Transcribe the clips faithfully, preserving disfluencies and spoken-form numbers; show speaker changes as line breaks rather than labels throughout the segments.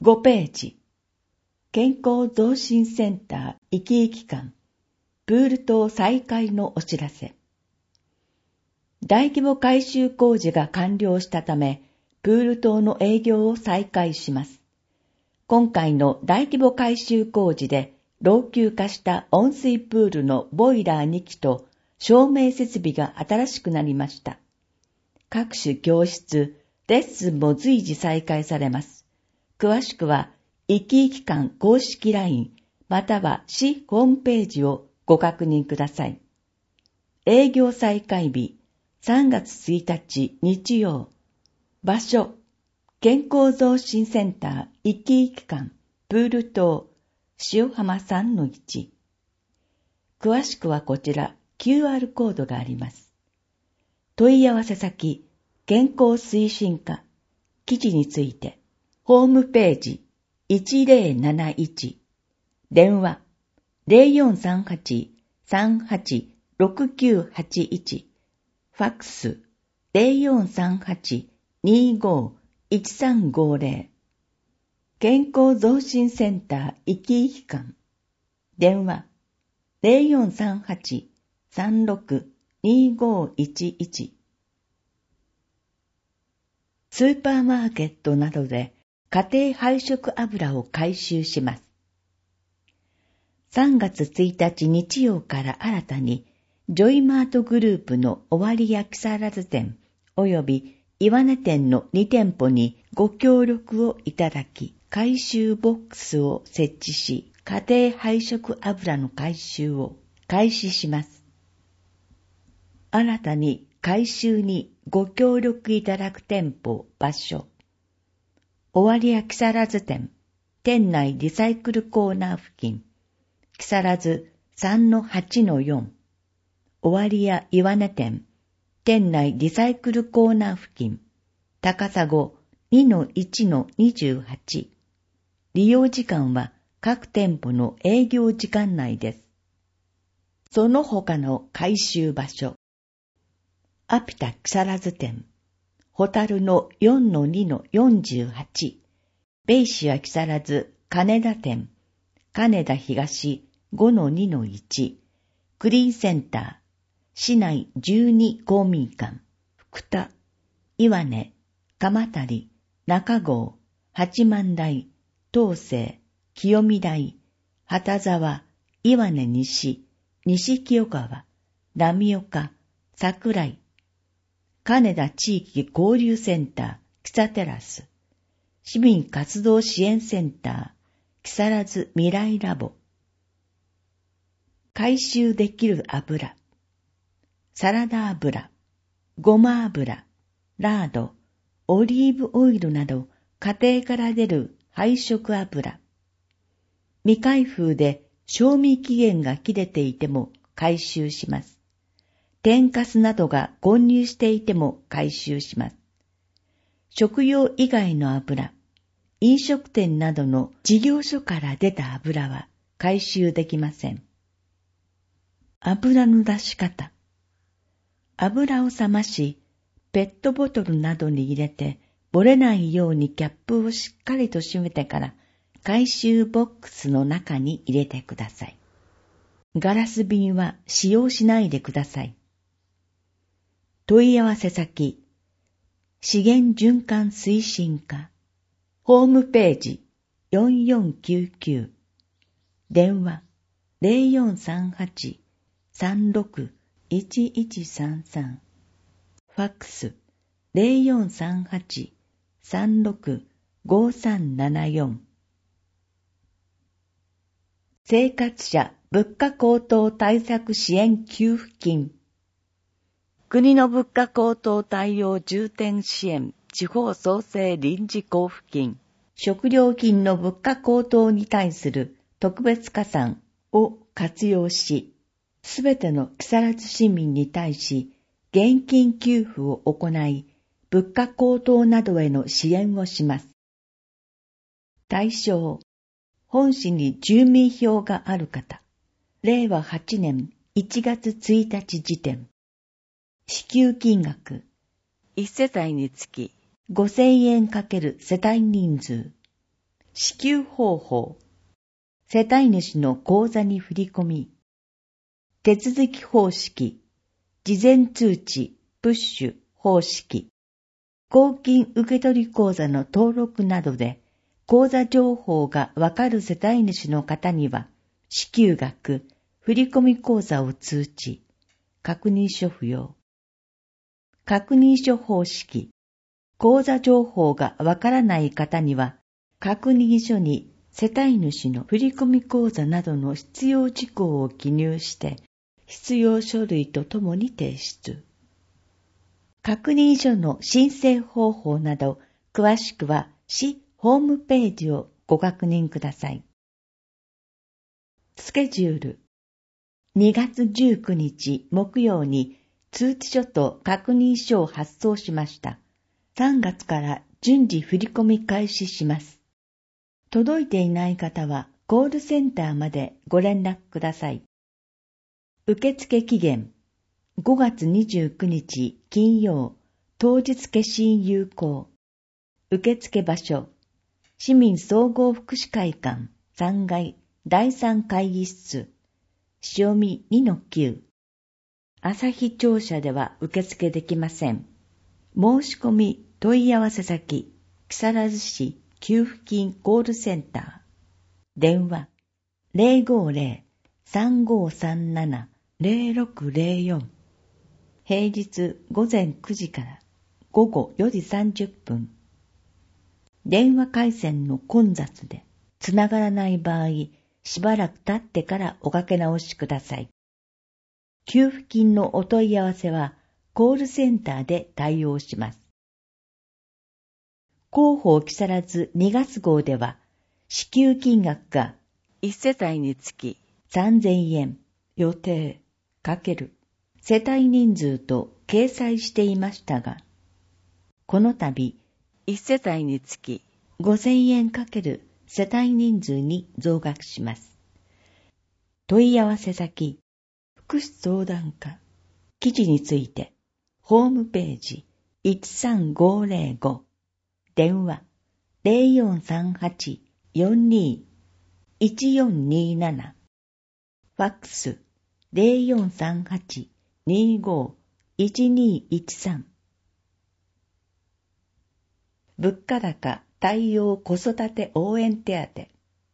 ごページ。健康増進センター生き生き館プール島再開のお知らせ。大規模改修工事が完了したため、プール島の営業を再開します。今回の大規模改修工事で老朽化した温水プールのボイラーにきと照明設備が新しくなりました。各種教室、レッスンも随時再開されます。詳しくは、生き生き館公式 ライン または市ホームページをご確認ください。営業再開日、さんがつついたち日曜。場所、健康増進センター生き生き館プール島塩浜 さんのいち。詳しくはこちら キューアール コードがあります。問い合わせ先、健康推進課、記事について、ホームページいちぜろなないち、電話ゼロよんさんはち さんはち ろくきゅうはちいち、ファックスゼロよんさんはち にごいちさんごゼロ、健康増進センター生き生き館、電話ゼロよんさんはち さんろく にごいちいち、スーパーマーケットなどで家庭配色油を回収します。さんがつついたち日曜から新たにジョイマートグループの尾張や木更津店及び岩根店のにてんぽにご協力をいただき、回収ボックスを設置し、家庭配色油の回収を開始します。新たに回収にご協力いただく店舗、場所、尾張や木更津店、店内リサイクルコーナー付近、木更津 さんのはちのよん、尾張や岩根店、店内リサイクルコーナー付近、高砂 にのいちのにじゅうはち。利用時間は各店舗の営業時間内です。その他の回収場所、アピタ木更津店、ホタルの よんのにのよんじゅうはち、ベイシア木更津金田店、金田東 ごのにのいち、クリーンセンター、市内じゅうに公民館、福田、岩根、鎌足、中郷、八幡台、東西、清見台、旗沢、岩根西、西清川、浪岡、桜井、金田地域交流センター、北テラス、市民活動支援センター、木更津未来ラボ。回収できる油、サラダ油、ごま油、ラード、オリーブオイルなど家庭から出る配色油。未開封で賞味期限が切れていても回収します。天かすなどが混入していても回収します。食用以外の油、飲食店などの事業所から出た油は回収できません。油の出し方。油を冷まし、ペットボトルなどに入れて、漏れないようにキャップをしっかりと閉めてから、回収ボックスの中に入れてください。ガラス瓶は使用しないでください。問い合わせ先、資源循環推進課、ホームページよんよんきゅうきゅう、電話ゼロよんさんはち さんろく いちいちさんさん、ファックスゼロよんさんはち さんろく ごさんななよん。生活者物価高騰対策支援給付金。国の物価高騰対応重点支援地方創生臨時交付金、食料品の物価高騰に対する特別加算を活用し、すべての木更津市民に対し現金給付を行い、物価高騰などへの支援をします。対象、本市に住民票がある方、れいわはちねんいちがつついたち時点。支給金額、いち世帯につきごせんえんかける世帯人数、 支給方法、世帯主の口座に振り込み、手続き方式、事前通知、プッシュ方式、公金受取口座の登録などで、口座情報がわかる世帯主の方には、支給額、振込口座を通知、確認書不要。確認書方式、口座情報がわからない方には、確認書に世帯主の振込口座などの必要事項を記入して、必要書類とともに提出。確認書の申請方法など、詳しくは市ホームページをご確認ください。スケジュール。にがつじゅうくにち木曜に通知書と確認書を発送しました。さんがつから順次振り込み開始します。届いていない方はコールセンターまでご連絡ください。受付期限。ごがつにじゅうくにち金曜、当日消印有効。受付場所。市民総合福祉会館さんがいだいさん会議室。潮見 にのきゅう。朝日庁舎では受付できません。申し込み問い合わせ先、木更津市給付金コールセンター。電話 ゼロごゼロ さんごさんなな ゼロろくゼロよん。平日午前くじから午後よじさんじゅっぷん。電話回線の混雑でつながらない場合、しばらく経ってからおかけ直しください。給付金のお問い合わせはコールセンターで対応します。広報木更津にがつ号では、支給金額がいち世帯につきさんぜんえん予定×世帯人数と掲載していましたが、この度いち世帯につきごせんえん×世帯人数に増額します。問い合わせ先、福祉相談課。記事について、ホームページいちさんごゼロご、電話ゼロよんさんはち よんに いちよんになな、ファックスゼロよんさんはち にご いちにいちさん。物価高対応子育て応援手当。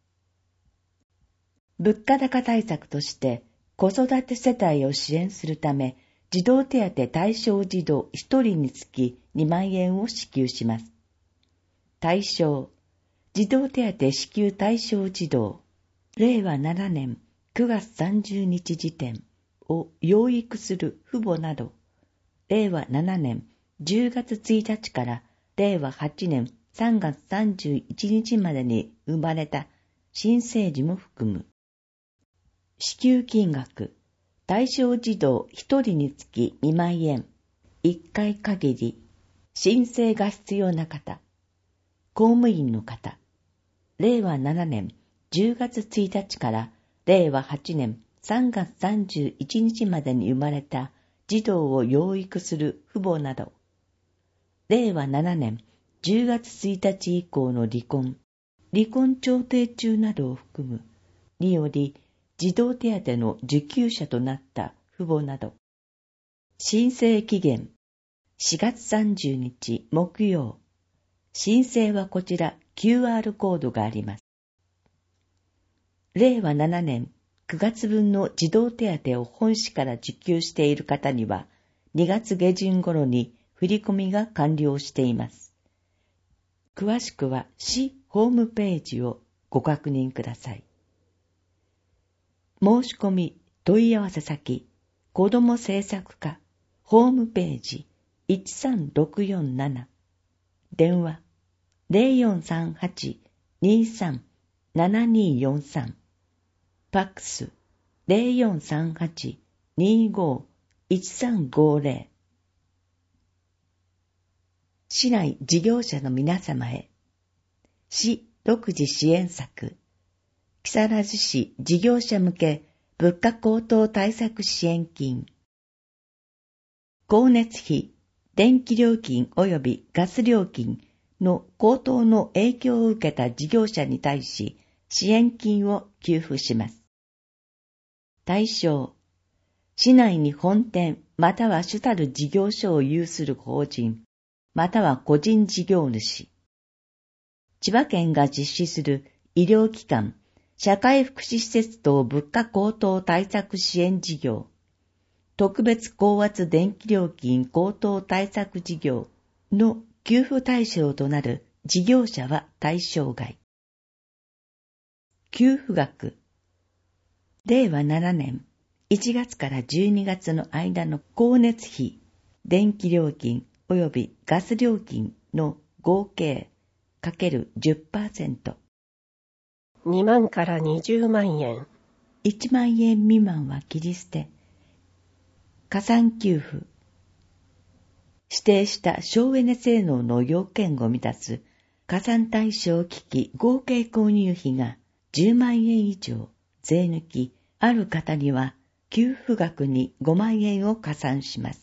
物価高対策として子育て世帯を支援するため、児童手当対象児童ひとりにつきにまんえんを支給します。対象、児童手当支給対象児童、れいわななねんくがつさんじゅうにち時点を養育する父母など、れいわななねんじゅうがつついたちかられいわはちねんさんがつさんじゅういちにちまでに生まれた新生児も含む。支給金額、対象児童ひとりにつきにまんえん、いっかい限り、申請が必要な方、公務員の方、れいわななねんじゅうがつついたちかられいわはちねんさんがつさんじゅういちにちまでに生まれた児童を養育する父母など、れいわななねんじゅうがつついたち以降の離婚、離婚調停中などを含むにより児童手当の受給者となった父母など、申請期限しがつさんじゅうにち木曜、申請はこちら キューアール コードがあります。れいわななねんくがつぶんの児童手当を本市から受給している方にはにがつげじゅん頃に振り込みが完了しています。詳しくは市ホームページをご確認ください。申し込み問い合わせ先、子ども政策課ホームページいちさんろくよんなな、電話ゼロよんさんはち にさん ななによんさん、ファックスゼロよんさんはち にご いちさんごゼロ。市内事業者の皆様へ、市独自支援策、木更津市事業者向け物価高騰対策支援金。光熱費、電気料金及びガス料金、 の高騰の影響を受けた事業者に対し支援金を給付します。対象、市内に本店または主たる事業所を有する法人、または個人事業主。千葉県が実施する医療機関、社会福祉施設等物価高騰対策支援事業、特別高圧電気料金高騰対策事業の給付対象となる事業者は対象外。給付額、れいわななねんいちがつからじゅうにがつの間の光熱費、電気料金及びガス料金の合計かける じゅっパーセント。
にまんからにじゅうまんえん。
いちまんえん未満は切り捨て。加算給付。指定した省エネ性能の要件を満たす加算対象機器合計購入費がじゅうまんえん以上、税抜き、ある方には給付額にごまんえんを加算します。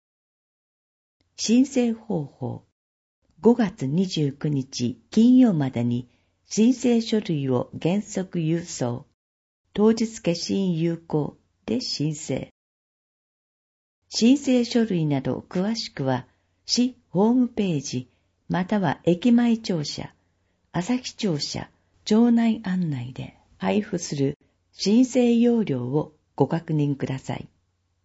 申請方法。ごがつにじゅうくにち金曜までに申請書類を原則郵送。当日消印有効で申請。申請書類など詳しくは市ホームページまたは駅前庁舎、朝日庁舎、庁内案内で配布する申請要領をご確認ください。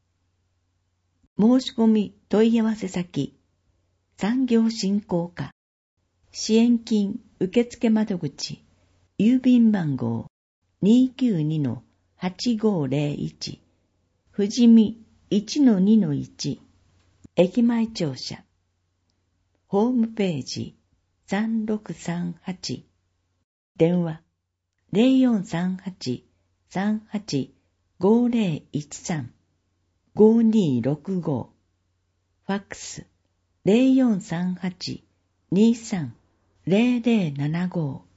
申し込み問い合わせ先、産業振興課、支援金受付窓口、郵便番号 にきゅうにのはちごーぜろいち、富士見 いちのにのいち、駅前庁舎、ホームページさんろくさんはち、電話ゼロよんさんはち さんはち ごーぜろいちさん ごーにーろくご、ファックスゼロよんさんはち にさん ゼロゼロななご